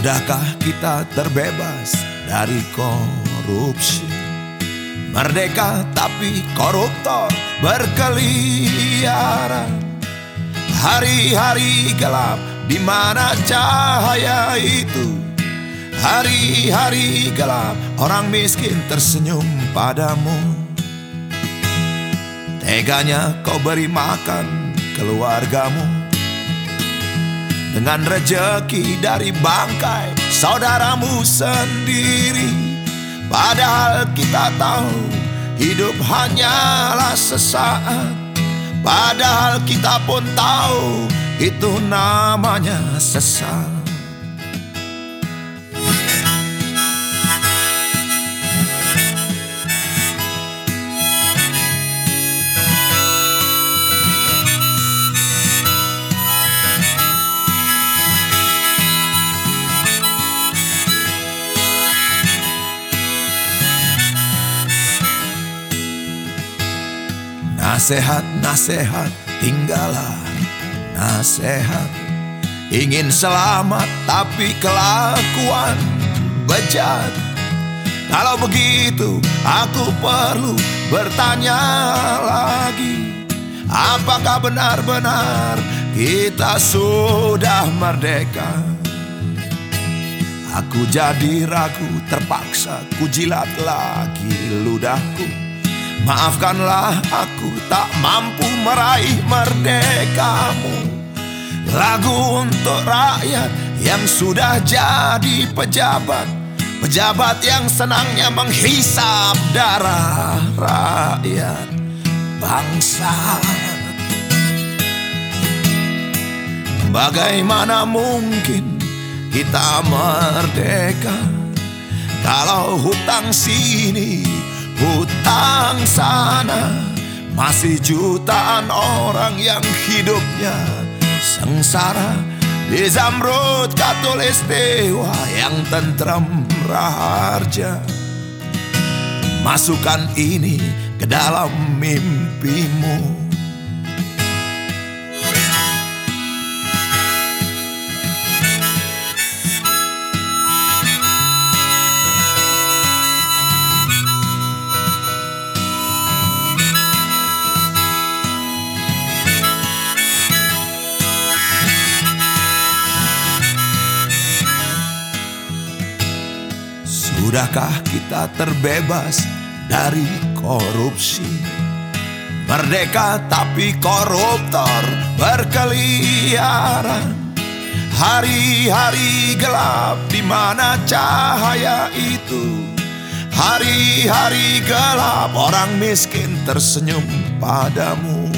Sudahkah kita terbebas dari korupsi? Merdeka tapi koruptor berkeliaran. Hari-hari gelap di mana cahaya itu. Hari-hari gelap orang miskin tersenyum padamu. Teganya kau beri makan keluargamu dengan rejeki dari bangkai saudaramu sendiri. Padahal kita tahu hidup hanyalah sesaat. Padahal kita pun tahu itu namanya sesat. Nasihat-nasihat tinggallah nasihat. Ingin selamat tapi kelakuan bejat. Kalau begitu aku perlu bertanya lagi, apakah benar-benar kita sudah merdeka? Aku jadi ragu, terpaksa ku jilat lagi ludahku. Maafkanlah aku tak mampu meraih merdekamu. Lagu untuk rakyat yang sudah jadi pejabat, pejabat yang senangnya menghisap darah rakyat bangsa. Bagaimana mungkin kita merdeka kalau hutang sini, hutang sana, masih jutaan orang yang hidupnya sengsara. Di Zamrud Katulistiwa yang tentrem raharja. Masukkan ini ke dalam mimpimu. Sudahkah kita terbebas dari korupsi? Merdeka tapi koruptor berkeliaran. Hari-hari gelap di mana cahaya itu. Hari-hari gelap orang miskin tersenyum padamu.